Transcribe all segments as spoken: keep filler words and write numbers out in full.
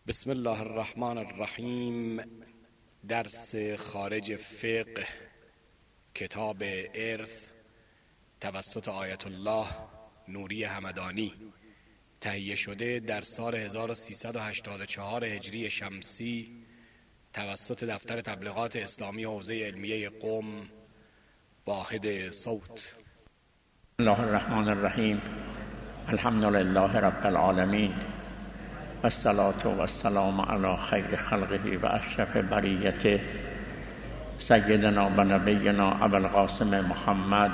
بسم الله الرحمن الرحیم. درس خارج فقه کتاب ارث توسط آیت الله نوری همدانی، تهیه شده در سال هزار و سیصد و هشتاد و چهار هجری شمسی توسط دفتر تبلیغات اسلامی حوزه علمیه قم، واحد صوت. بسم الله الرحمن الرحیم. الحمد لله رب العالمین و الصلاة و السلام علی خیر خلقه و اشرف بریته سیدنا و نبینا ابوالقاسم محمد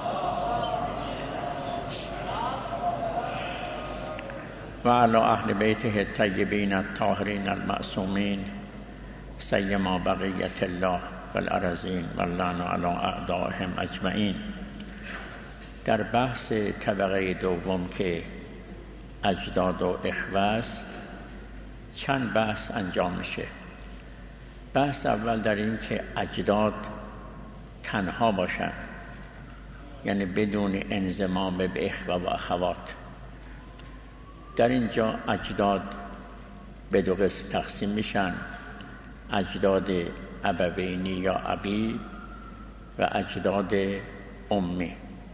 و علی اهل بیته الطیبین الطاهرین المعصومین سیما بقیت الله و الارضین و اللعن علی اعدائهم اجمعین. در بحث طبقه دوم که اجداد و اخوه است چند بحث انجام میشه. بحث اول در این که اجداد تنها باشند، یعنی بدون انضمام به اخوه و اخوات. در اینجا اجداد به دو قسم تقسیم میشن: اجداد ابوینی یا ابی و اجداد امی.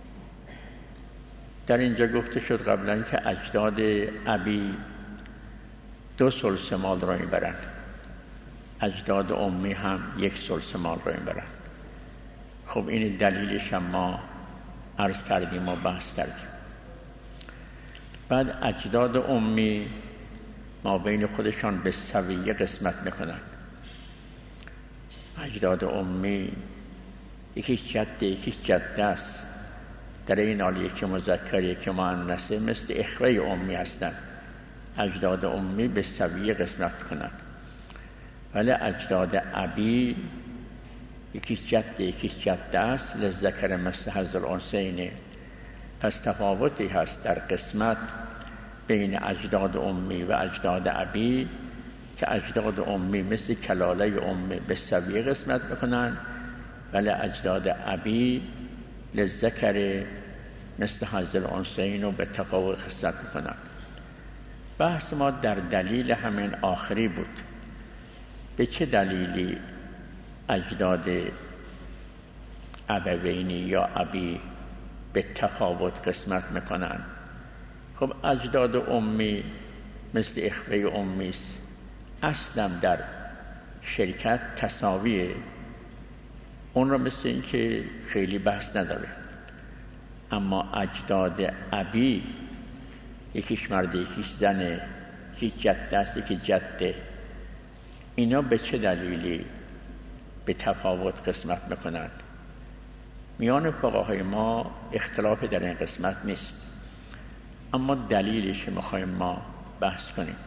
در اینجا گفته شد قبلا که اجداد ابی دو ثلث مال را میبرن، اجداد امی هم یک ثلث مال را میبرن. خب این دلیلش هم ما عرض کردیم و بحث کردیم. بعد اجداد امی ما بین خودشان به سویه قسمت میکنن. اجداد امی یکیش جده یکیش جده است، در این حال یکی مذکر یکی مؤنثه، مثل اخوه امی هستند. اجداد امی به سویه قسمت کنند. ولی اجداد ابی یکیش جده یکیش جده است، للذکر مثل حظ الانثیین. پس تفاوتی هست در قسمت بین اجداد امی و اجداد ابی که اجداد امی مثل کلاله امی به سویه قسمت میکنند، ولی اجداد ابی للذکر مثل حظ الانثیین رو به تفاوت قسمت میکنند. بحث ما در دلیل همین آخری بود. به چه دلیلی اجداد ابوینی یا ابی به تفاوت قسمت میکنند؟ خب اجداد امی مثل اخوه امی است، اصلا در شرکت تساویه. اون رو مثل این که خیلی بحث نداره. اما اجداد ابی یکیش مرد یکیش زنه، یکی جده است یکی جده، اینا به چه دلیلی به تفاوت قسمت میکنند؟ میان فقهای ما اختلاف در این قسمت نیست، اما دلیلش میخوایم ما بحث کنیم.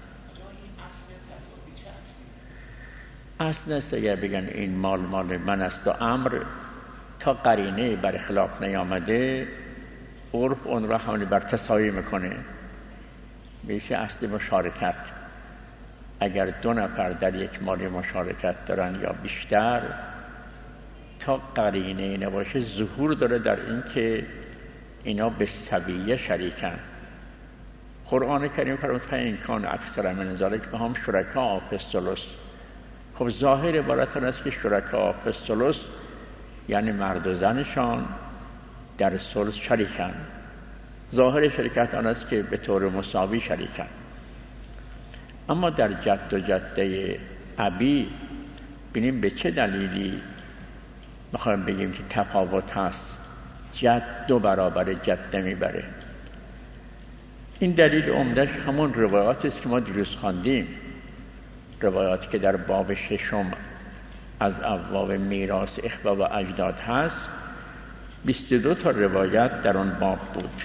اصل است اگر بگن این مال مال من است و امر تا قرینه بر خلاف نیامده، عرف اون را حمل بر تساوی میکنه. میشه اصل مشارکت. اگر دو نفر در یک مال مشارکت دارن یا بیشتر، تا قرینه نباشه ظهور داره در این که اینا به سویه شریکن. قرآن کریم فرمود فإن کان اکثر من ذلک فهم شرکاء فی الثلث. خب ظاهر عبارت آن است که شرکاء فی الثلث یعنی مرد و زنشان در ثلث شریکن. ظاهر شرکت آن است که به طور مساوی شریکن. اما در جد و جده ابی ببینیم به چه دلیلی میخوایم بگیم که تفاوت هست. جد دو برابر جده میبره. این دلیل عمدش همون روایات است که ما دیروز خواندیم، روایاتی که در باب ششم از ابواب میراث اخوه و اجداد هست. بیست و دو تا روایت در آن باب بود.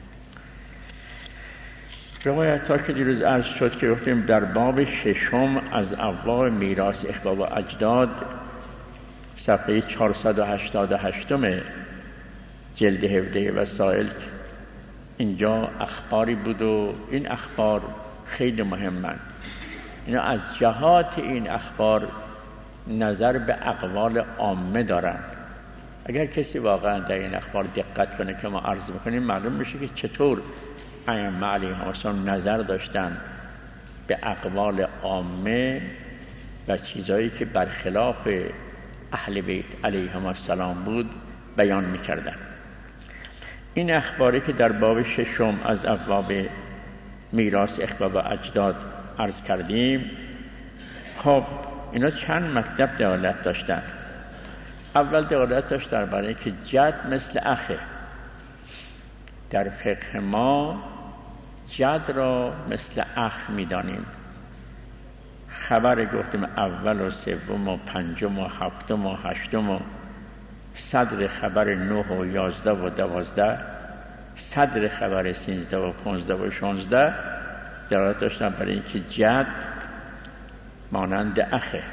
روایت ها که دیروز عرض شد که گفتیم در باب ششم از ابواب میراث اخوه و اجداد صفحه چهارصد و هشتاد و هشت جلد هفده وسائل، اینجا اخباری بود و این اخبار خیلی مهمن. اینا از جهات این اخبار نظر به اقوال عامه دارن. اگر کسی واقعا در این اخبار دقت کنه که ما عرض میکنیم، معلوم میشه که چطور ائمه علیهم السلام نظر داشتن به اقوال عامه و چیزایی که برخلاف اهل بیت علیهم السلام بود بیان می‌کردند. این اخباری که در باب ششم از ابواب میراث اخوه و اجداد عرض کردیم، خب اینا چند مطلب دلالت داشتن. اول دلالت داشت درباره اینکه جد مثل اخه. در فقه ما جد را مثل اخ می‌دانیم. خبر گفتیم اول و سوم و پنجم و هفتم و هشتم و صدر خبر نه و یازده و دوازده، صدر خبر سیزده و پانزده و شانزده دلالت داشتن برای اینکه جد مانند اخه.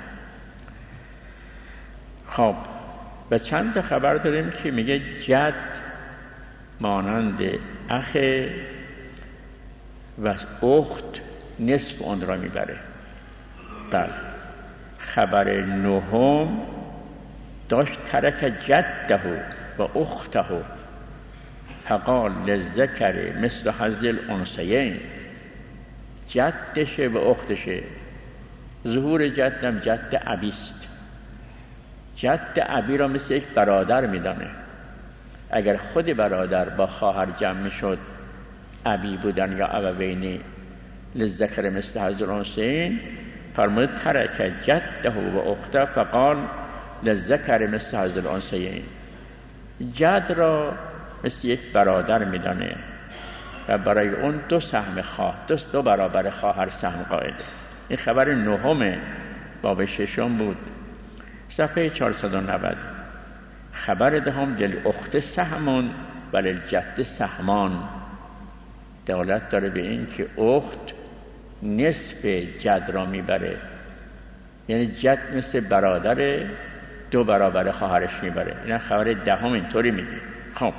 خب و چند تا خبر داریم که میگه جد مانند اخه و اخت نصف اون را میبره. بله، خبر نهم داشت ترک جده و اخته فقال للذکر مثل حظ الانثیین. جدشه و اختشه. ظهور جدم جد ابیست. جد ابی را مثل یک برادر میدانه. اگر خود برادر با خواهر جمع میشد ابی بودن یا ابوینی، للذکر مثل حظ الانثیین، فرمود ترک جده و اخته فقال للذکر مثل حظ الانثیین. جد را مثل یک برادر میدانه و برای اون دو سهم خواه دو, دو برابر خواهر سهم قائله. این خبر نهم باب ششم بود، صفحه چهارصد و نود. خبر دهم للاخت سهمون و للجد سهمان. دلالت داره به این که اخت نصف جد را میبره، یعنی جد مثل برادر دو برابر خواهرش میبره. این خبر دهم اینطوری میگه. خب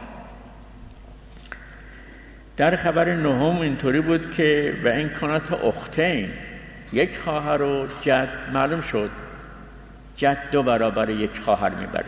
در خبر نهم اینطوری بود که و این کانت اختین، یک خواهر و جد معلوم شد جد دو برابر یک خواهر میبره.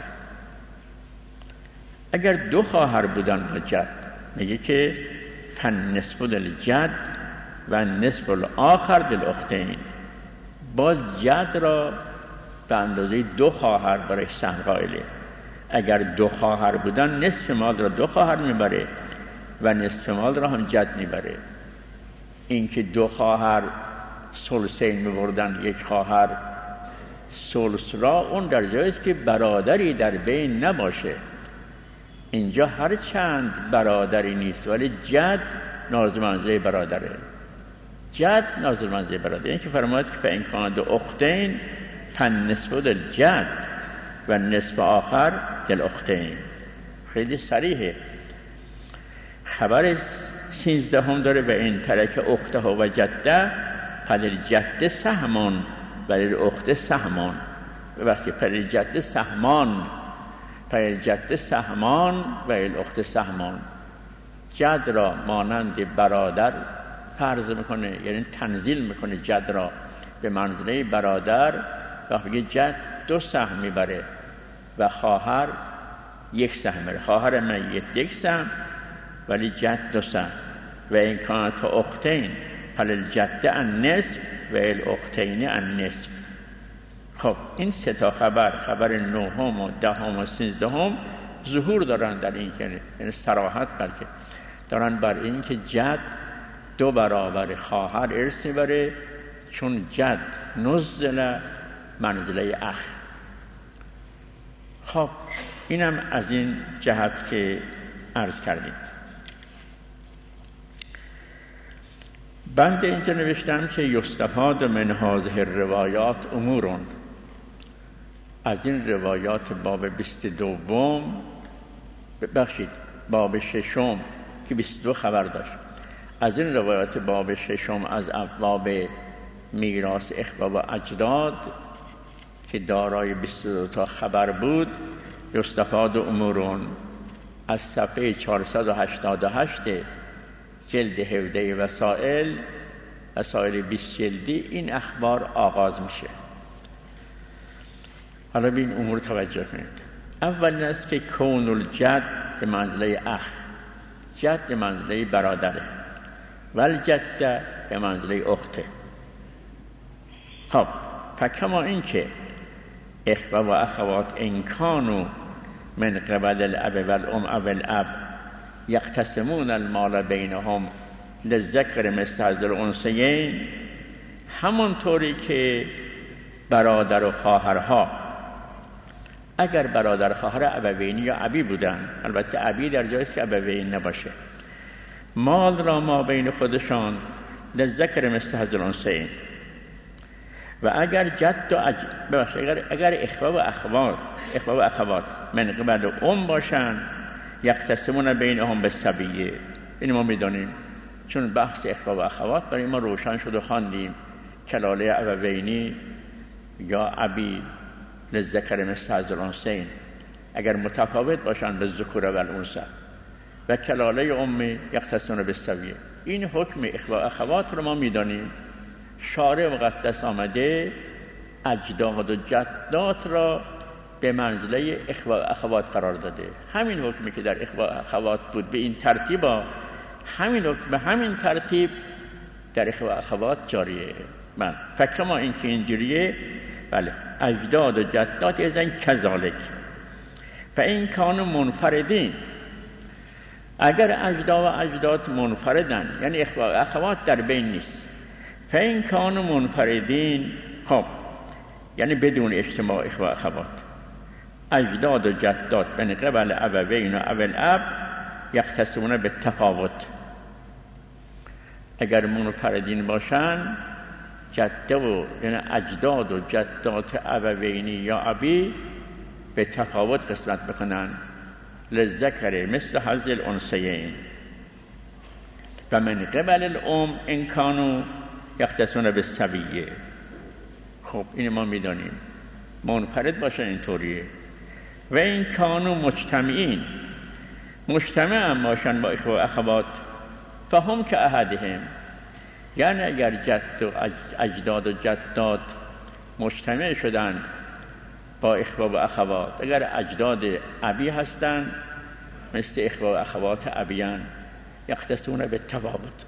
اگر دو خواهر بودن با جد میگه که فن نصف للجد و نصف الاخر للاختین. باز جد را به اندازه دو خواهر برای سهم قائله. اگر دو خواهر بودن نصف مال را دو خواهر میبره و نصف مال را هم جد میبره. اینکه دو خواهر ثلثین میبردن یک خواهر ثلث را، اون در جایی است که برادری در بین نباشه. اینجا هر چند برادری نیست ولی جد نازل منزله برادره. جد نازل منزله برادره. این که فرماید که فإن کانت اختین فالنصف للجد و نصف آخر للاختین. خیلی صریحه. خبر سیزده هم داره و این ترک اخته و جده فللجد سهمان و للاخت سهمان. وقتی فللجد سهمان فللجد سهمان و للاخت سهمان. جد را مانند برادر فرض میکنه، یعنی تنزیل میکنه جد را به منزله برادر. وقتی جد دو سهم میبره و خواهر یک سهم میبره. خواهر میت یک سهم ولی جد دو سهم. و این کانت اختین فللجد النصف و الاختین النصف. خب این سه تا خبر، خبر نهم و دهم و سیزدهم ظهور دارن در این، یعنی صراحت بلکه دارن بر این که جد دو برابر خواهر ارث میبره، چون جد نزل منزله اخ. خب اینم از این جهت که عرض کردیم. بنده اینجا نوشتم که یستفاد من هذه الروایات امورون. از این روایات باب بیست و دوم ببخشید باب ششم که بیست و دو خبر داشت، از این روایات باب ششم از ابواب میراث اخوه و اجداد که دارای بیست و دو تا خبر بود، یستفاد امورون از صفحه چهارصد و هشتاد و هشت جلد هفده وسائل وسائل بیست جلدی این اخبار آغاز میشه. حالا به این امور توجه کنید. اول این است که کون الجد به منزله اخ، جد به منزله برادره، ول جده به منزله اخته. خب فکما این که اخوه و اخوات انکانو من قبل الاب و الام او الاب یقتسمون المال بینهم للذکر مثل حظ الانثیین، همونطوری که برادر و خواهرها اگر برادر خواهر ابوینی یا ابی بودن، البته ابی در جایی است که ابوین نباشه، مال را ما بین خودشان للذکر مثل حظ الانثیین، و اگر جد و اج... اگر اگر اخوه و اخوات اخوه و اخوات من قبل ام باشن یقتسمون بینهم بالسویه. این ما میدانیم، چون بحث اخوه و اخوات برای ما روشن شد و خواندیم کلاله ابوینی یا ابی للذکر مثل حظ الانثیین اگر متفاوت باشن به ذکور و الانثی، و کلاله ام یقتسمون بالسویه. این حکم اخوه و اخوات رو ما میدانیم. شارع مقدس آمده اجداد و جدات را به منزله اخوه و اخوات قرار داده. همین حکمی که در اخوه و اخوات بود به این ترتیب، همین حکم به همین ترتیب در اخوه و اخوات جاریه. من فکر ما این که اینجوریه، بله، اجداد و جدات ازن کذالک فإن کانوا منفردین، اگر اجداد و اجداد منفردن یعنی اخوه و اخوات در بین نیست، فإن کانوا منفردین، خب یعنی بدون اجتماع اخوه و اخوات، اجداد و جدات من قبل ابوین و ابو الاب یقتسمون بالتفاوت. اگر منفردین باشن، جده و یعنی اجداد و جدات ابوینی یا ابی به تفاوت قسمت بکنن، للذکر مثل حظ الانثیین، و من قبل الام ان کانوا یقتسمون بالسویه. خب این ما میدانیم منفرد باشن اینطوریه. و این کانوا مجتمعین، مجتمع هم باشن با اخوه و اخوات، فهم که احدهم، یعنی اگر جد و اجداد و جدات مجتمع شدن با اخوه و اخوات، اگر اجداد ابی هستن مثل اخوه و اخوات ابیان یقتسمون بالتفاوت.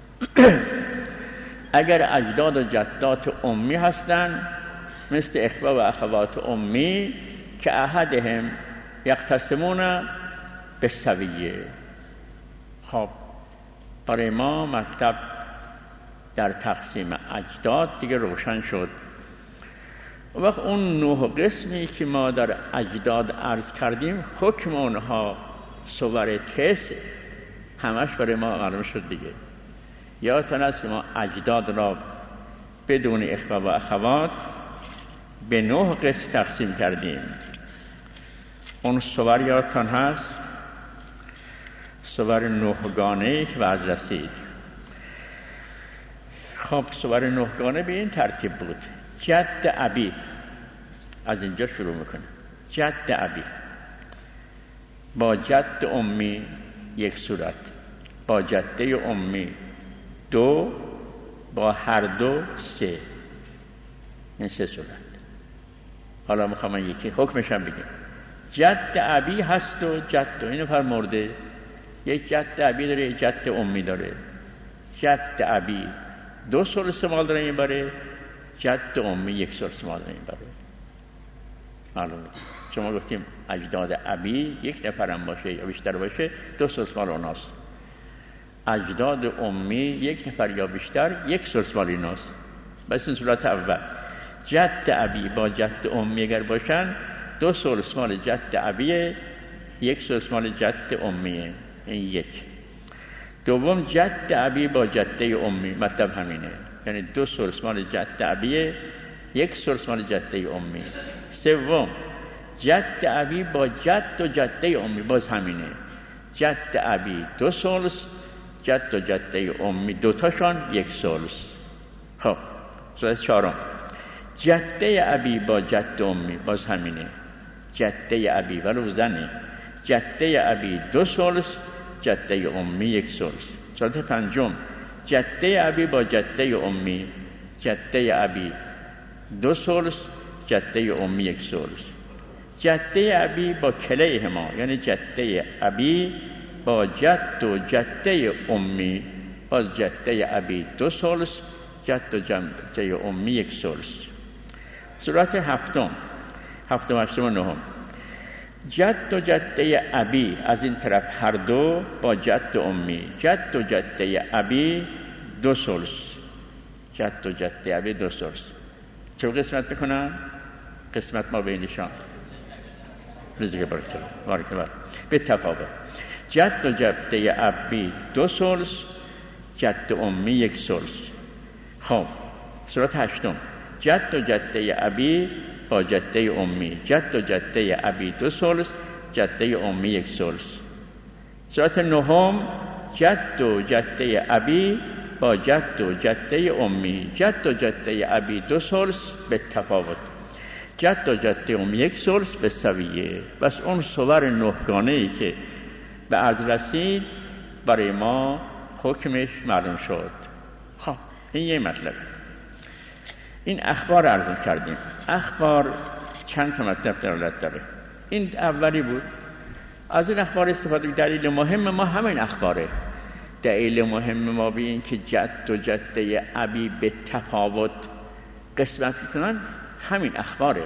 اگر اجداد و جدات امی هستن مثل اخوه و اخوات امی که احدهم یقتسمون بالسویه. خب برای ما مطلب در تقسیم اجداد دیگه روشن شد. و وقت اون نه قسمی که ما در اجداد عرض کردیم، حکم اونها صور تسع همش برای ما معلوم شد دیگه. یادتون است که ما اجداد را بدون اخوه و اخوات به نه قسم تقسیم کردیم. اون صور یادتون هست، صور نهگانه که بعد رسید. خب صور نهگانه به این ترتیب بود: جد ابی، از اینجا شروع میکنه، جد ابی با جد امی یک صورت، با جده امی دو، با هر دو سه، این سه صورت. حالا میخوام من یکی حکمشم بگیم. جد ابی هست و جد دو، این نفر مرده، یک جد ابی داره، یک جد امی داره. جد ابی دو ثلث مال داره این باره، جد امی یک ثلث مال داره این باره. معلومه شما گفتیم اجداد ابی یک نفرم باشه یا بیشتر باشه دو ثلث مال اوناست، اجداد امی یک نفر یا بیشتر یک ثلث مال ایناست. بس این صورت اول. جد ابی با جد امی اگر باشن دو ثلث مال جد ابی، یک ثلث مال جد امیه، این یک. دوم جد ابی با جده امی، مطلب همینه، یعنی دو ثلث مال جد ابی، یک ثلث مال جده امی. سوم جد ابی با جد و جده امی، باز همینه، جد ابی دو ثلث، جد و جده امی دوتاشان یک ثلث. خب صورت چهارم جده ابی با جد امی، باز همینه، جده ابی ولو زنه، جده ابی دو ثلث، جده امی یک ثلث. صورت پنجم جده ابی با جده امی، جده ابی دو ثلث، جده امی یک ثلث. جده ابی با کلیهما، یعنی جده ابی با جد و جده امی، باز جده ابی دو ثلث، جد و جده امی یک ثلث. صورت هفتم هفتم هشتم و نهم. جد و جده ابی از این طرف هر دو با جد امی. جد و جده ابی دو ثلث. جد و جده ابی دو ثلث. چه قسمت بکنن؟ قسمت ما بینشان رزق برکت بارک به تفاوت. جد و جده ابی دو ثلث، جد امی یک ثلث. خب صورت هشتم. جد و جده ابی با جده امی. جد و جده ابی دو ثلث، جده امی یک ثلث. صورت نهم. جد و جده ابی با جد و جده امی. جد و جده ابی دو ثلث به تفاوت. جد و جده امی یک ثلث به سویه. بس اون صور نهگانه ای که به عرض رسید برای ما حکمش معلوم شد. خب این یه مطلب. این اخبار عرض کردیم. اخبار چند تا مطلب دلالت داره. این اولی بود. از این اخبار استفاده. دلیل مهم ما همین اخباره. دلیل مهم ما به این که جد و جده ابی به تفاوت قسمت میکنن همین اخباره.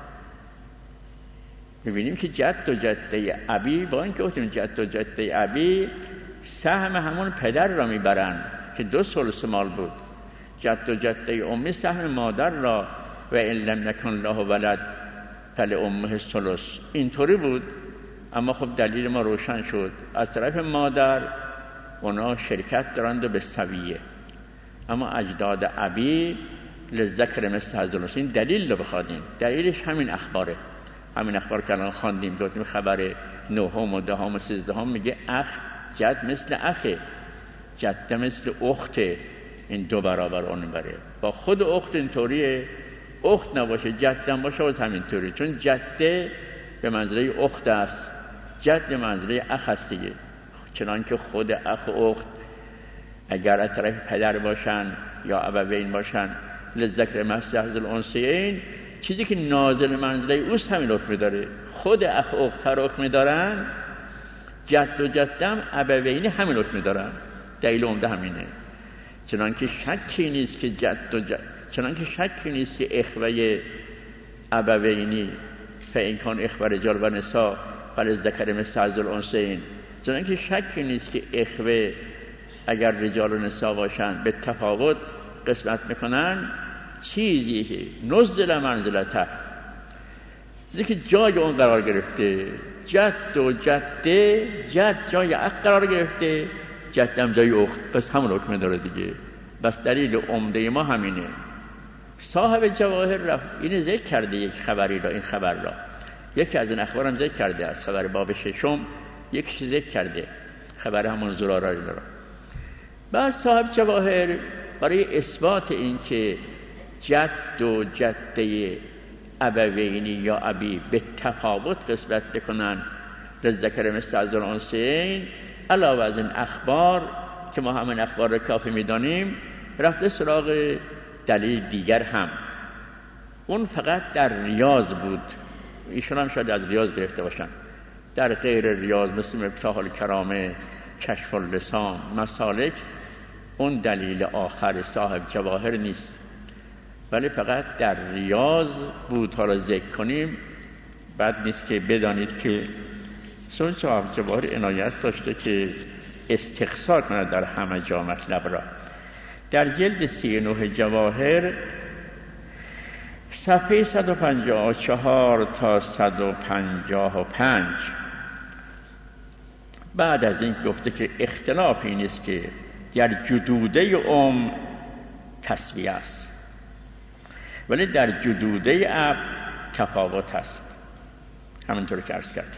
میبینیم که جد و جده ابی با اینکه گفتیم جد و جده ابی سهم همون پدر را میبرن که دو ثلث مال بود. جد و جده امی سهم مادر را و ان لم یکن له ولد فلامه الثلث. اینطوری بود. اما خب دلیل ما روشن شد. از طرف مادر اونا شرکت دارند و به سویه. اما اجداد ابی للذکر مثل حظ الانثیین. این دلیل رو بخوادیم. دلیلش همین اخباره. همین اخبار که الان خواندیم. گفتیم خبر نهم و دهم و سیزدهم میگه اخ جد مثل اخه، جده مثل اخته. این دو برابر اون بره. با خود اخت اینطوریه. اخت نباشه جده باشه باز همینطوری. چون جده به منزله اخت است، جد به منزله اخ است دیگه. چنانکه خود اخ و اخت اگر از طرف پدر باشن یا ابوین باشن للذکر مثل حظ الانثیین، چیزی که نازل منزله اوست همین حکم داره. خود اخ و اخت هر حکم دارن، جد و جدم ابوینی همین حکم دارن. دلیل عمده همینه. چنانکه شکی نیست که جد و جد چنانکه شکی نیست که اخوه ابوینی فإن کان اخوه رجال و نساء فللذکر مثل حظ الانثیین، چنانکه شکی نیست که اخوه اگر رجال و نساء باشن به تفاوت قسمت میکنن. چیزی که نزل منزلته، چیزی که جای اون قرار گرفته. جد و جده، جد جای اخ قرار گرفته، جدم جای اخت. بس همون حکم داره دیگه. بس دلیل عمده ما همینه. صاحب جواهر رفت اینو ذکر کرده یک خبری را. این خبر را یکی از این اخبارم ذکر کرده. از خبر باب ششم یکی ذکر کرده. خبر همون زرارایی را. بعد صاحب جواهر برای اثبات این که جد و جده ابوینی یا ابی به تفاوت قسمت بکنن للذکر مثل حظ الانثیین، علاوه از این اخبار که ما همین اخبار را کافی میدانیم، رفته سراغ دلیل دیگر هم. اون فقط در ریاض بود. ایشون هم شاید از ریاض گرفته باشن. در غیر ریاض مثل مفتاح الکرامه، کشف اللسان، مسالک، اون دلیل آخر صاحب جواهر نیست، ولی فقط در ریاض بود. حالا ذکر کنیم. بد نیست که بدانید که صاحب جواهر عنایت داشته که استقصا کنه در همه جا مطلب را. در جلد سی و نه جواهر صفحه صد و پنجاه و چهار تا صد و پنجاه و پنج بعد از این گفته که اختلافی نیست که در جدوده ام تسویه است، ولی در جدوده اب تفاوت است. همینطور که عرض کردیم.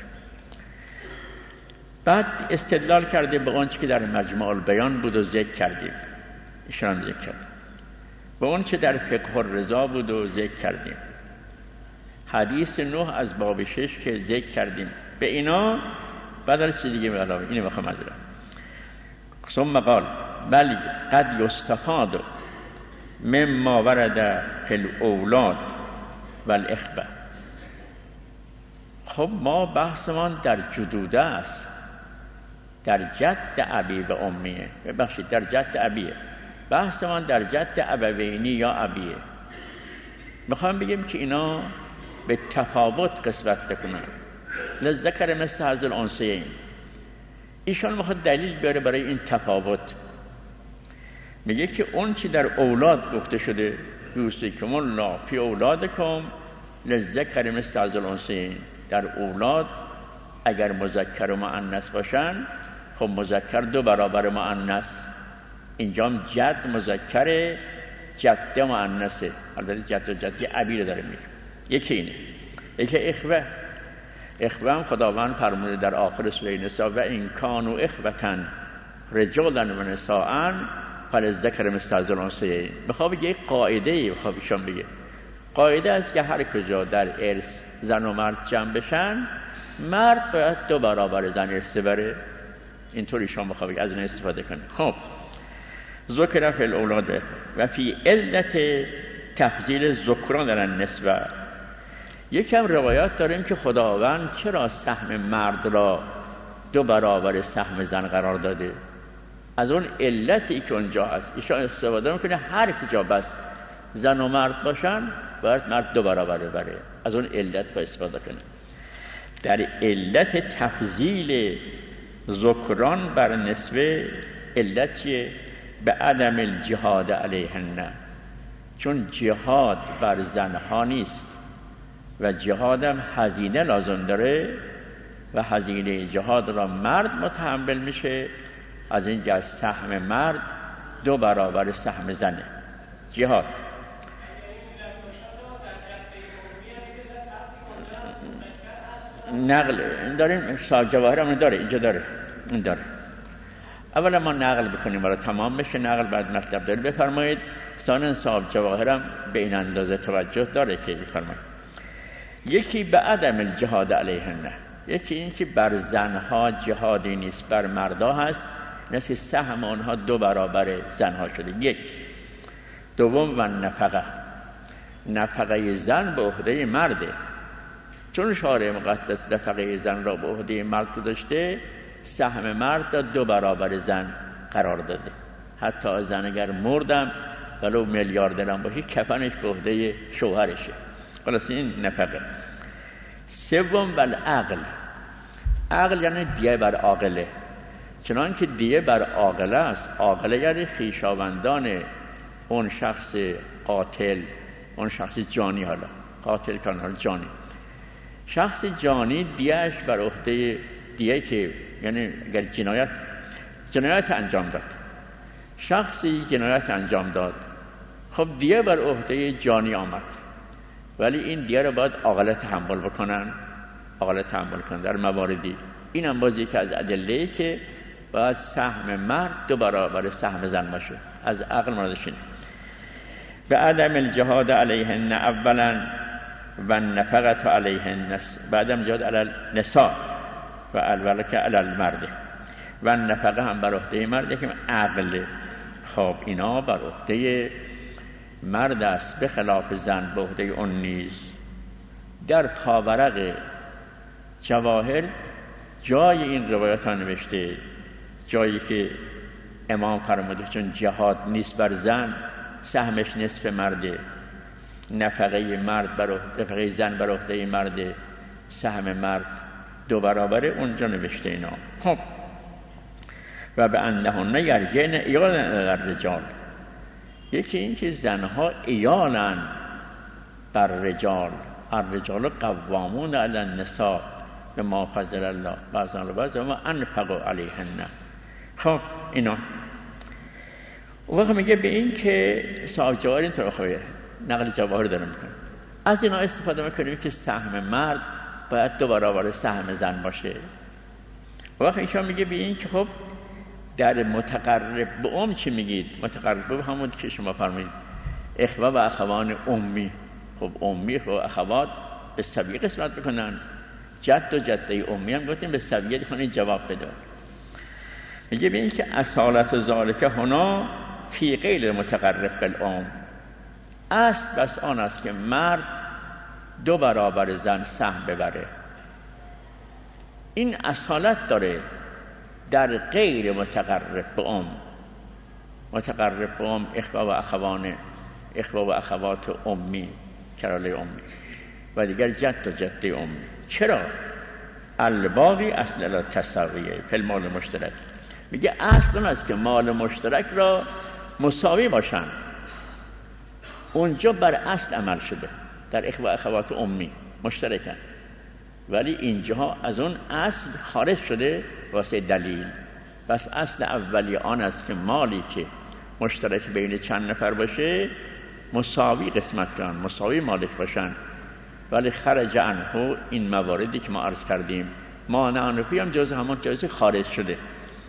بعد استدلال کرده به آنچه که در مجموع البیان بود و ذکر کردیم. ایشان هم ذکر کردیم. به اون که در فقه الرضا بود و ذکر کردیم. حدیث نه از باب شش که ذکر کردیم. به اینا بعد از چیز دیگه علاوه اینو میخوام ازرم. ثم قال بل قد یستفاد مما ورد فی الاولاد والاخوه. خب ما بحثمان در جدوده است، در جد ابی و امیه. ببخشید در جد ابیه. بحثمان در جد ابوینی یا ابیه. میخوام بگم که اینا به تفاوت قسمت بکنن. للذکر مثل حظ الانثیین. ایشان میخواد دلیل بیاره برای این تفاوت. میگه که اون چی در اولاد گفته شده یوصیکم الله فی اولادکم للذکر مثل حظ الانثیین، در اولاد اگر مذکر و مؤنث باشن خب مذکر دو برابر مؤنث. اینجا جد مذکره، جده مؤنثه. البته جد و جدی ابی رو داره میگه. یکی اینه. یکی اخوه. اخوه هم خداوند فرموده در آخر سوره نساء و ان کانوا اخوة رجالا و نساء فللذکر مثل حظ الانثیین. میخواد بگه یک قاعده ای میخواد ایشان بگه. قاعده است که هر کجا در ارث زن و مرد جمع بشن مرد باید دو برابر زن ارث بره. اینطور ایشان میخواد بگه، از این استفاده کنه. خب ذکر فی الاولاد و فی علت تفضیل ذکران در النسبه. یکم روایات داریم که خداوند چرا سهم مرد را دو برابر سهم زن قرار داده. از اون علتی که اونجا هست ایشان استفاده میکنه هر کجا بس زن و مرد باشن باید مرد دو برابر بره. از اون علت باید استفاده کنه. در علت تفضیل ذکران بر نسبه علت چیه؟ به عدم الجهاد علیهن. چون جهاد بر زنها نیست و جهادم هزینه لازم داره و هزینه جهاد را مرد متحمل میشه. از اینجا سهم مرد دو برابر سهم زنه. جهاد نقل داریم، صاحب جواهر هم داره، اینجا داره، این داره. اولا ما نقل بکنیم برای تمام بشه نقل، بعد مطلب داره بفرمایید. ثانیا صاحب جواهر هم به این اندازه توجه داره که بفرمایید. یکی به عدم الجهاد علیهن، یکی این که بر زنها جهادی نیست، بر مردا هست، نسبت سهم آنها دو برابر زنها شده. یک. دوم و نفقه، نفقه زن به عهده مرده. چون شارع مقدس نفقه زن را به عهده مرد داشته، سهم مرد را دو برابر زن قرار داده. حتی زن اگر مردم ولو میلیاردرم باشه کفنش به عهده شوهرشه. خلاص این نفقه. سوم بل عقل. عقل یعنی دیه بر عاقله. چنان که دیه بر عاقله است، عاقله یعنی خویشاوندان اون شخص قاتل، اون شخص جانی، حالا قاتل کن حالا جانی، شخص جانی دیهش بر عهده دیه که یعنی اگر جنایت جنایت انجام داد، شخصی جنایت انجام داد، خب دیه بر عهده جانی آمد، ولی این دیه رو باید عاقله تحمل بکنن، عاقله تحمل کنن در مواردی. این هم باز یکی از ادله‌ای که باید سهم مرد دو برابر سهم زن باشه. از عقل مرادش اینه. به عدم الجهاد علیهن اولا و نفقت علیهن، بعدم جهاد علی النساء و الولک علی المرد و نفقه هم بر عهده مرد که عقل. خب اینا بر عهده مرد است به خلاف زن به عهده اون نیست. در پاورق جواهر جای این روایت ها نوشته، جایی که امام فرموده چون جهاد نیست بر زن سهمش نصف مرده، نفقه مرد بر نفقه زن بر عهده مرده، سهم مرد دو برابره، اونجا نوشته اینا. خب و به انهن یرجعن ایالن الرجال. یکی این که زنها ایالن بر رجال، الرجال قوامون علی النساء بما فضل الله بعضا لبعض و ما انفقوا علیهن. خب اینا وقت میگه به این که صاحب جواهر این طور خواه نقل جواهر داره میکنه، از اینا استفاده میکنیم که سهم مرد باید دو برابر سهم زن باشه. وقت ایشان میگه به این که خب در متقرب به ام چی میگید؟ متقرب به همون که شما فرمایید اخوه و اخوان امی. خب امی و اخوات به سویه قسمت بکنن، جد و جده امی هم گفتیم به سویه کنید جواب بده. میگه به این که اصالت و ذالکه هنا فی غیر متقرب بالام، اصل بس آن است که مرد دو برابر زن سهم ببره. این اصالت داره در غیر متقرب به ام. متقرب به ام اخوه و اخوان، اخوه و اخوات امی، کلاله امی و دیگر جد و جده امی. چرا؟ الباقی اصل لا تساویه فی المال مشترک. میگه اصل اون است که مال مشترک را مساوی باشن، اونجا بر اصل عمل شده، در اخوه اخوات امی مشترکن، ولی اینجاها از اون اصل خارج شده واسه دلیل. بس اصل اولی آن است که مالی که مشترک بین چند نفر باشه مساوی قسمت کنن، مساوی مالک باشن. ولی خرج عنه این مواردی که ما عرض کردیم، مانع حنفی هم جز همون جز خارج شده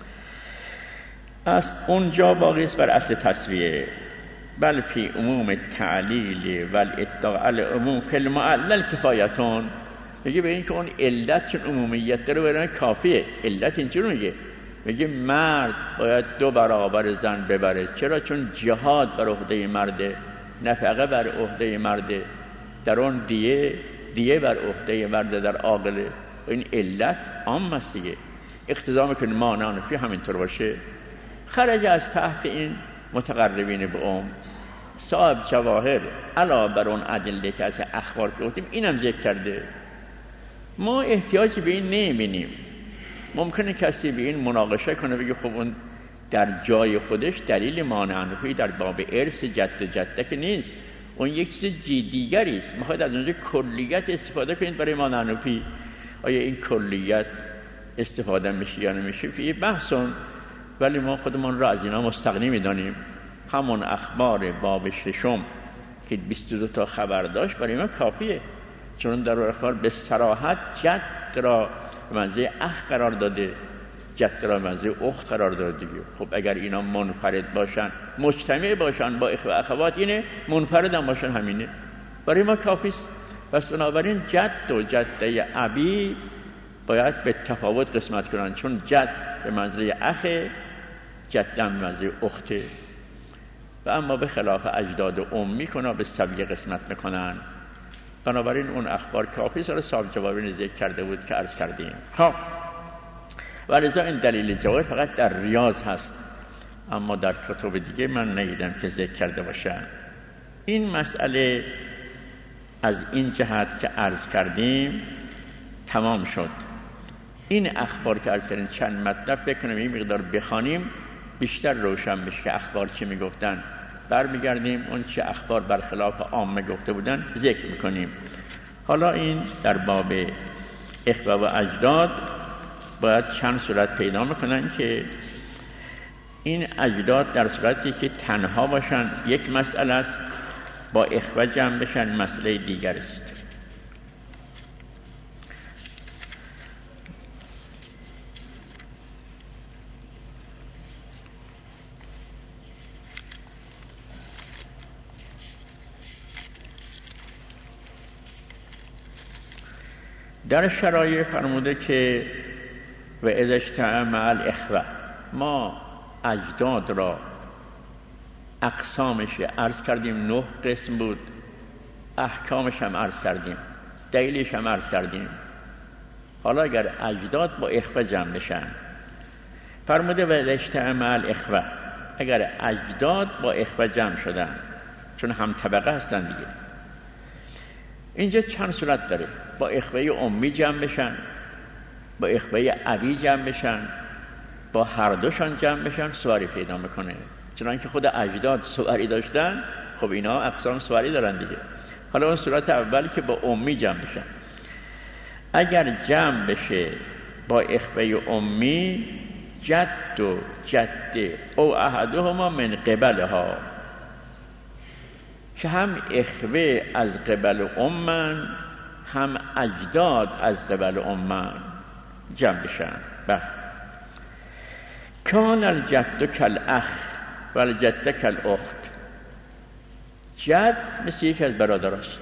از اونجا باقی است بر اصل تسویه. بل فی عموم تعلیل و الاتقاء العموم فی المعلل کفایتون. میگه به این که اون علت چون عمومیت داره برای کافیه. علت اینجوری میگه میگه مرد باید دو برابر زن ببره. چرا؟ چون جهاد بر عهده مرده، نفقه بر عهده مرده، در اون دیه دیه بر عهده مرده در عاقله. این علت عام است دیگه، اقتضا میکنه مانع حنفی همینطور باشه. خرج از تحت این متقربین به ام صاحب جواهر علاوه بر اون ادله که از اخبار گفتیم اینم ذکر کرده. ما احتیاجی به این نمیبینیم. ممکنه کسی به این مناقشه کنه بگه خب اون در جای خودش دلیل مانع حنفی در باب ارث جد و جده که نیست، اون یک چیز دیگری است. میخواید از اونجا کلیت استفاده کنید برای مانع حنفی. آیا این کلیت استفاده میشه یا نمیشه فی بحثون، ولی ما خودمون را از اینا مستغنی میدانیم. همون اخبار باب ششم که بیست و دو تا خبر داشت برای ما کافیه، چون در اخبار به صراحت جد را به منزله اخ قرار داده، جد را به منزله اخت قرار داده دیگه. خب اگر اینا منفرد باشن، مجتمع باشن با اخوه اخوات، اینه منفرد هم باشن، همینه برای ما کافی است. پس بنابراین جد و جده ابی باید به تفاوت قسمت کنن، چون جد به منزله اخه، جده به منزله اخته. و اما به خلاف اجداد امی کنن به سویه قسمت میکنن. بنابراین اون اخبار کافی است. صاحب جوابین ذکر کرده بود که عرض کردیم. خب ولذا این دلیل جواهر فقط در ریاض هست، اما در کتب دیگه من ندیدم که ذکر کرده باشن. این مسئله از این جهت که عرض کردیم تمام شد. این اخبار که عرض کردیم چند مطلب بکنیم این مقدار بخوانیم بیشتر روشن بشه که اخبار چی میگفتن. برمیگردیم اون چه اخبار برخلاف عامه گفته بودن ذکر میکنیم. حالا این در باب اخوه و اجداد باید چند صورت پیدا میکنن که این اجداد در صورتی که تنها باشن یک مسئله است، با اخوه جمع بشن مسئله دیگر است. در شرایع فرموده که و اذا اجتمع مع الاخوه، ما اجداد را اقسامش عرض کردیم، نه قسم بود، احکامش هم عرض کردیم، دلیلش هم عرض کردیم. حالا اگر اجداد با اخوه جمع بشن، فرموده و اذا اجتمع مع الاخوه، اگر اجداد با اخوه جمع شدن، چون هم طبقه هستن دیگه، اینجا چند صورت داره. با اخوه امی جمع بشن، با اخوه ابی جمع بشن، با هر دوشان جمع بشن، سواری پیدا میکنه. چنانکه خود اجداد سواری داشتن، خب اینا اقسام سواری دارن دیگه. حالا اون صورت اولی که با امی جمع بشن، اگر جمع بشه با اخوه امی، جد و جده او احدهما من قبلها، که هم اخوه از قبل امن هم اجداد از قبل امن جمع بشن. بله. کان الجد کالاخ و الجده کالاخت، جد مثل یک از برادر است،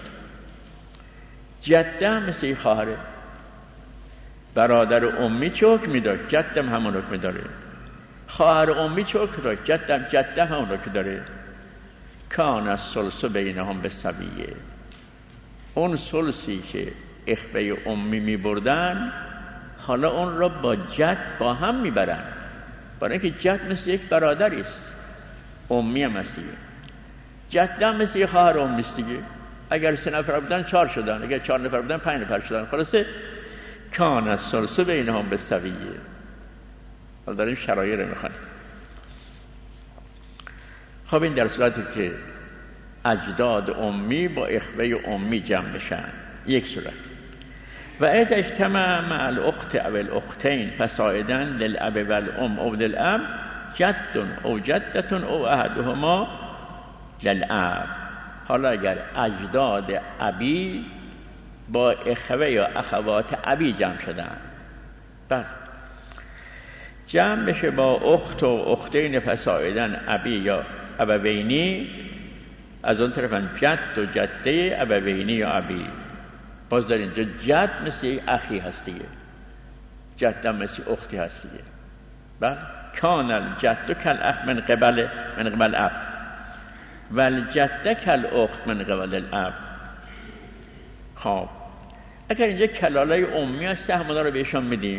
جده مثل یک خواهره. برادر امی چه حکمی داشت؟ جدم همون حکم داره. خواهر امی چه حکم داشت؟ جدم جده همون حکم داره. کان الثلث بینهم بالسویه، اون ثلثی که اخوه امی می بردن حالا اون را با جد با هم می برن، برای اینکه جد مثل یک برادری است، امی هم است دیگه. جد هم مثل یک خواهر امی است دیگه. اگر سه نفر بودن چهار شدن، اگر چهار نفر بودن پنج نفر شدن. خلاصه کان الثلث بینهم بالسویه. حالا داریم شرایط رو میخوانیم. خب این در صورتی که اجداد امی با اخوه امی جمع بشن، یک صورت. و از اجتمع مع الاخت او الاختین فصاعدا للاب والام او للاب جد او جدت او احدهما للاب. حالا اگر اجداد ابی با اخوه یا اخوات ابی جمع شدن، بله جمع بشه با اخت و اختین فصاعدا ابی یا ابوینی، از اون طرف جد و جده ابوینی یا ابی. باز در اینجا جد مثل اخی هستیه، جد مثل اختی هستیه. بله کان الجد کل اخ من قبل من قبل اب و الجده کل اخت من قبل الاب. خب اگر اینجا کلالای امی هست سهم اونا رو بهشون میدیم،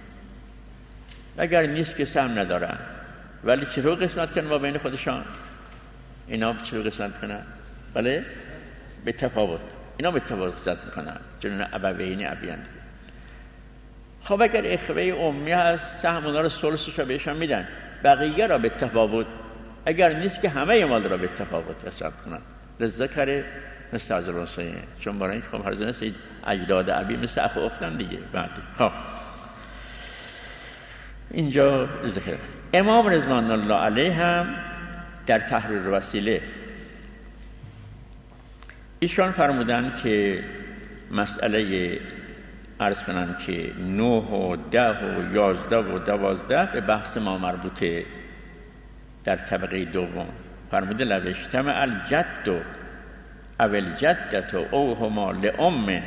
اگر نیست که سهم ندارن. ولی چطور قسمت کنن ما بین خودشان؟ اینا چطور قسمت کنن؟ بله به تفاوت، اینا به تفاوت قسمت میکنن چون ابوینی ابیان. خب اگر اخوه امی هست سهم اونا رو ثلثش رو بهشون میدن، بقیه را به تفاوت. اگر نیست که همه مال را به تفاوت قسمت کنن. للذکر مثل حظ الانثیین، چون برای این خب هر زن اجداد ابی مثل اخ و اختن دیگه. بعد خب اینجا ذکر امام رضوان الله علیه هم در تحریر وسیله ایشان فرمودن که مسئله عرض کنن که نه و ده و یازده و دوازده به بحث ما مربوطه. در طبقه دوم فرموده لو اجتمع الجد او الجدت او هما لام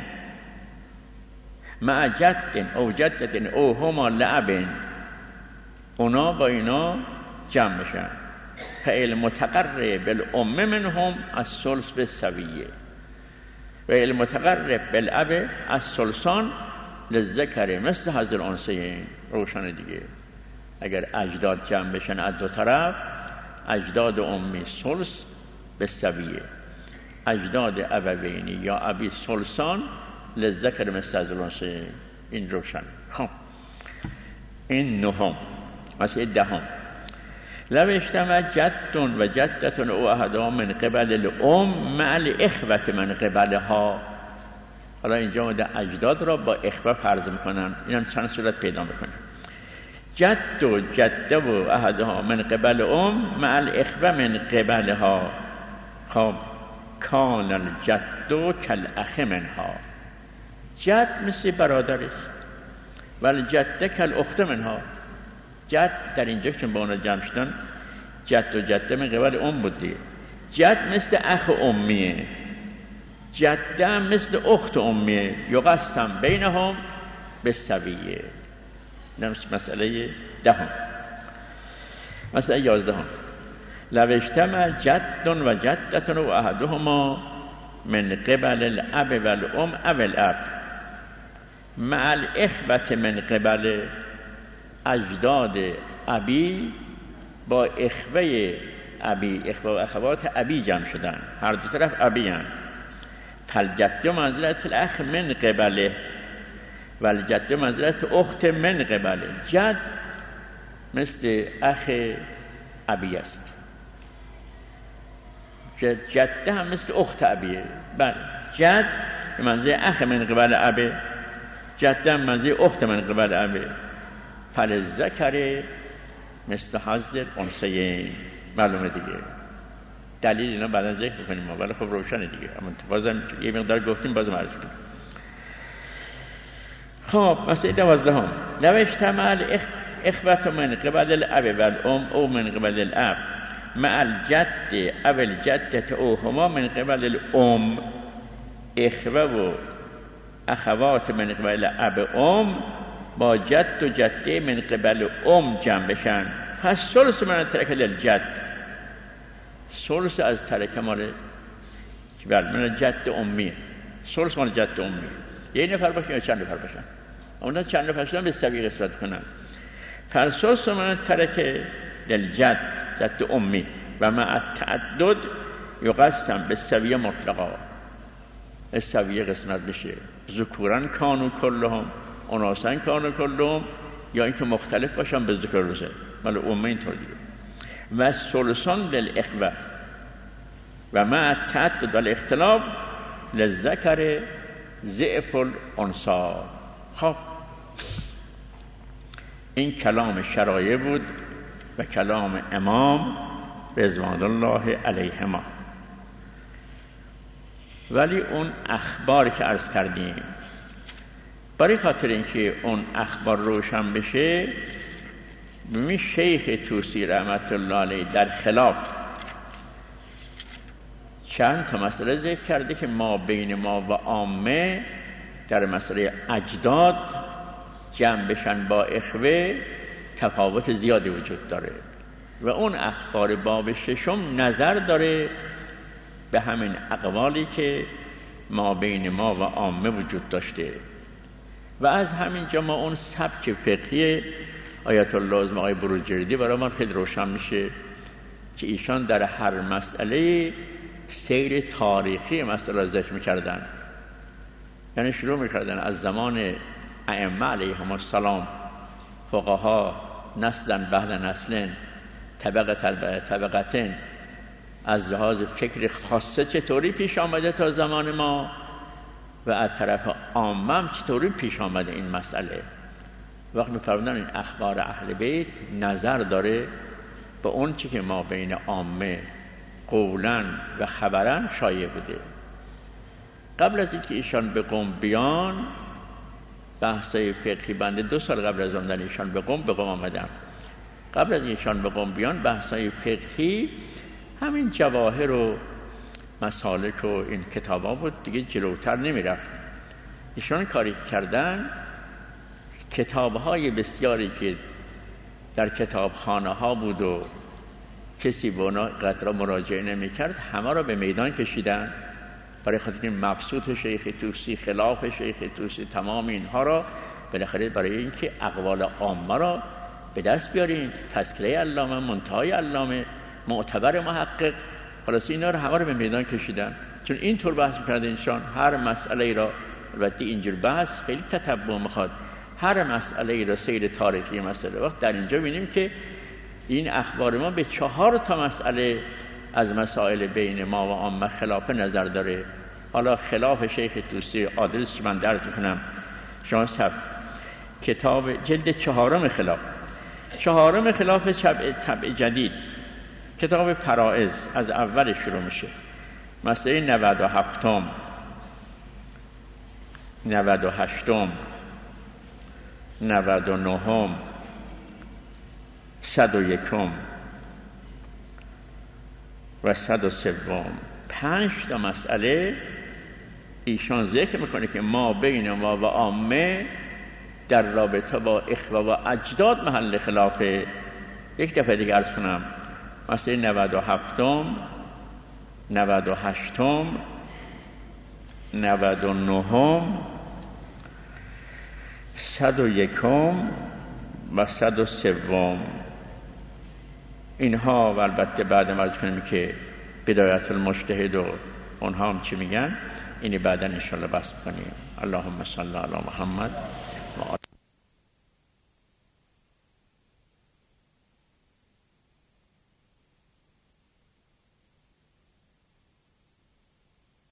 مع جد او جدت او هما لاب، اونا با اینا جمع بشن. فالمتقرب بالام منهم الثلث بالسویه و المتقرب بالاب الثلثان للذکر مثل حظ الانثیین. روشن دیگه. اگر اجداد جمع بشن از دو طرف، اجداد امی ثلث بالسویه، اجداد ابوینی یا ابی ثلثان للذکر مثل حظ الانثیین. این روشن. خب این نهم. مسئله دهم لو اجتمع جد و جدت او احدهما من قبل الام مع الاخوة من قبلها. حالا اینجا مده اجداد را با اخوه فرض میکنن. این هم چند صورت پیدا میکنن. جد و جده و احدهما من قبل ام مع الاخوة من قبلها. خب کان الجد کالاخ منها. جد مثل برادرش و الجده کالاخت منها. جد در اینجا چون با اونا جمع شدن جد و جده من قبل ام بودی. جد مثل اخ امیه، جده مثل اخت امیه. یقسم بینهم بالسویه. نمس مسئله دهم. مسئله یازدهم لو اجتمع جد و جدت و احدهما من قبل الاب والام او الاب مع الاخوة من قبل اجداد ابی با اخوه ابی، اخوه و اخوات ابی جمع شدن، هر دو طرف ابی هم. فالجد منزلت الاخ من قبله و الجد منزلت اخت من قبله. جد مثل اخ ابی است، جده هم مثل اخت ابیه. بله جد منزل اخ من قبل ابی، جده هم منزل اخت من قبل ابی. فللذکر مثل حظ الانثیین. معلومه دیگه. دلیل اینا بعدا ذکر می‌کنیم ما، ولی خب روشنه دیگه. اما بازم یه مقدار گفتیم بازم عرض کنیم. خب مسئله دوازدهم لو اجتمع الاخوة من قبل الاب والام او من قبل الاب مع الجد او الجدة او هما من قبل الام. اخوه و اخوات من قبل اب ام با جد و جده من قبل ام جمع بشن. پس ثلث من ترک للجد، ثلث از ترک مال بله من جد امیه، ثلث مال جد امیه. یه نفر باشن یا چند نفر باشن، اونا چند نفر شدن به سویه قسمت کنن. پس ثلث من ترک للجد جد امی و مع التعدد یقسم به سویه مطلقا. سویه قسمت بشه، ذکورن کانو کلهم، اناسن کانو کلهم، یا اینکه مختلف باشن به ذکر روزه. مال امه اینطوریه. و ثلثان للاخوه و مع التعدد والاختلاف للذکر ضعف الانثی. خب این کلام شرایع بود و کلام امام رضوان الله علیهما. ولی اون اخبار که عرض کردیم، برای خاطر اینکه اون اخبار روشن بشه، ببین شیخ طوسی رحمت الله علیه در خلاف چند تا مسئله ذکر کرده که ما بین ما و عامه در مسئله اجداد جمع بشن با اخوه تفاوت زیادی وجود داره و اون اخبار باب ششم نظر داره به همین اقوالی که ما بین ما و عامه وجود داشته. و از همینجا ما اون سبک فقهی آیت الله عظمی آقای بروجردی برای ما خیلی روشن میشه که ایشان در هر مسئله سیر تاریخی مسئله ذکر میکردن. یعنی شروع میکردن از زمان ائمه علیهم السلام، فقها نسلن بعد نسلن، طبقه طبقتن، از لحاظ فکر خاصه چطوری پیش آمده تا زمان ما و از طرف عامه چطوری پیش آمده این مسئله. وقت می‌فرمودن این اخبار اهل بیت نظر داره به اون چی که ما بین عامه قولاً و خبراً شایع بوده. قبل از اینکه ایشان به قم بیان، بحثای فقهی بنده دو سال قبل از آمدن ایشان به قم به قم آمدم، قبل از ایشان به قم بیان بحثای فقهی همین جواهر و مسالک و این کتابا بود، دیگه جلوتر نمی رفت. ایشان کاری کردن کتابهای بسیاری که در کتابخانه ها بود و کسی به اونا قطرا مراجعه نمی کرد، همه را به میدان کشیدن برای خاطر این مبسوط شیخ طوسی، خلاف شیخ طوسی، تمام اینها را بالاخره برای اینکه اقوال عامه را به دست بیارین، تذکره علامه، منتهای علامه، معتبر محقق، خلاص اینا رو همه رو به میدان کشیدن. چون اینطور بحث می‌کردن انشان هر مسئله را، البته اینجور بحث خیلی تتبع می‌خواد، هر مسئله را سیر تاریخی مسئله. وقت در اینجا ببینیم که این اخبار ما به چهار تا مسئله از مسائل بین ما و عامه خلاف نظر داره. حالا خلاف شیخ طوسی آدرسش من درس می‌کنم، شما صف کتاب جلد چهارم خلاف، چهارم خلاف طبع جدید، کتاب فرائض از اول شروع میشه، مسئله نود و هفتم، نود و هشتم، نود و نهم، صد و یکم و صد و سوم. پنج تا مسئله ایشان ذکر میکنه که ما بین ما و عامه در رابطه با اخوه و اجداد محل خلافه. یک دفعه دیگه عرض کنم، مسئله نود و هفتم، نود و هشتم، نود و نهم، صد و یکم و صد و سوم. اینها و البته بعد ما عرض کنیم که بدایت المجتهد و اونها هم چی میگن، اینی بعدا انشاءالله بحث کنیم. اللهم صل علی محمد.